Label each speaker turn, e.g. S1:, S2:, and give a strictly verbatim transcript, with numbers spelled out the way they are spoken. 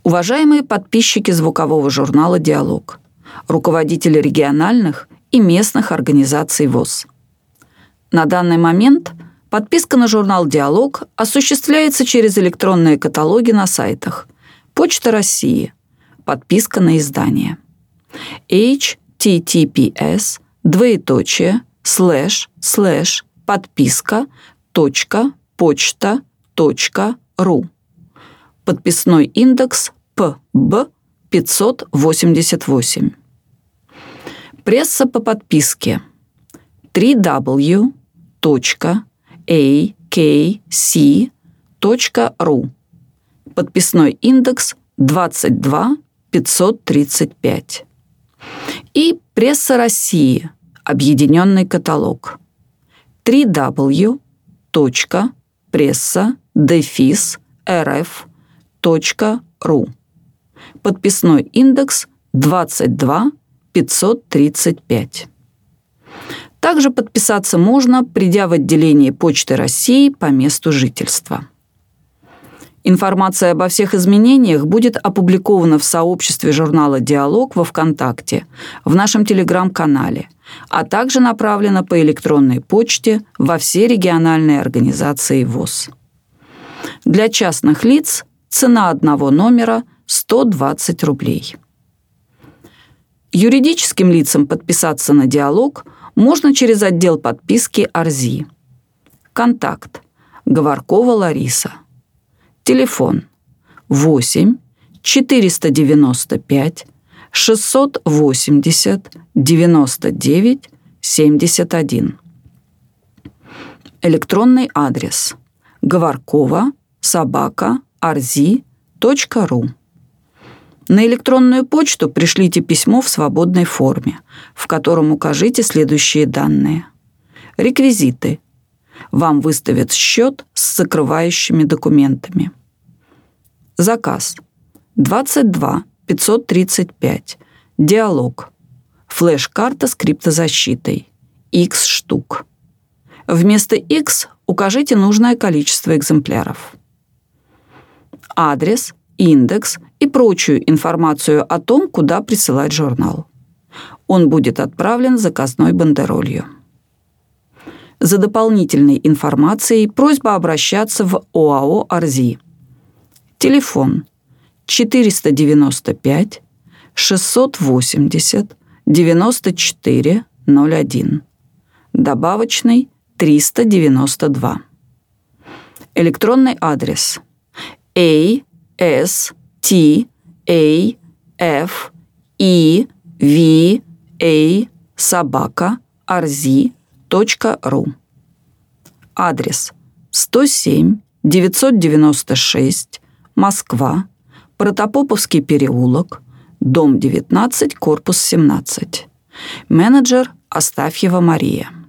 S1: Уважаемые подписчики звукового журнала «Диалог», руководители региональных и местных организаций ВОС. На данный момент подписка на журнал «Диалог» осуществляется через электронные каталоги на сайтах Почта России, подписка на издание, эйч ти ти пи эс двоеточие слэш слэш подписка точка почта точка ру, подписной индекс пэ бэ пятьсот восемьдесят восемь. Пресса по подписке дабл ю дабл ю дабл ю точка эй кей си точка ру, подписной индекс двадцать два пятьсот тридцать пять. И Пресса России, объединенный каталог дабл ю дабл ю дабл ю точка пресса дефис эр эф точка ру, подписной индекс двадцать два пятьсот тридцать пять. Также подписаться можно, придя в отделение Почты России по месту жительства. Информация обо всех изменениях будет опубликована в сообществе журнала «Диалог» во ВКонтакте, в нашем телеграм-канале, а также направлена по электронной почте во все региональные организации ВОС. Для частных лиц цена одного номера – сто двадцать рублей. Юридическим лицам подписаться на «Диалог» можно через отдел подписки АРЗИ. Контакт: Говоркова Лариса. Телефон: восемь четыреста девяносто пять шестьсот восемьдесят девяносто девять семьдесят один. Электронный адрес: говоркова собака арзи точка ру. На электронную почту пришлите письмо в свободной форме, в котором укажите следующие данные. Реквизиты. Вам выставят счет с закрывающими документами. Заказ: двадцать два пятьсот тридцать пять. Диалог. Флеш-карта с криптозащитой. X штук. Вместо X укажите нужное количество экземпляров. Адрес, индекс и прочую информацию о том, куда присылать журнал. Он будет отправлен заказной бандеролью. За дополнительной информацией просьба обращаться в ОАО «АРЗИ». Телефон: четыреста девяносто пять шестьсот восемьдесят девяносто четыре ноль один. Добавочный триста девяносто два. Электронный адрес: эй эс ти эй эф и ви эй собака арзи точка ру. Адрес: сто семь девятьсот девяносто шесть, Москва, Протопоповский переулок, дом девятнадцать, корпус семнадцать. Менеджер: Астафьева Мария.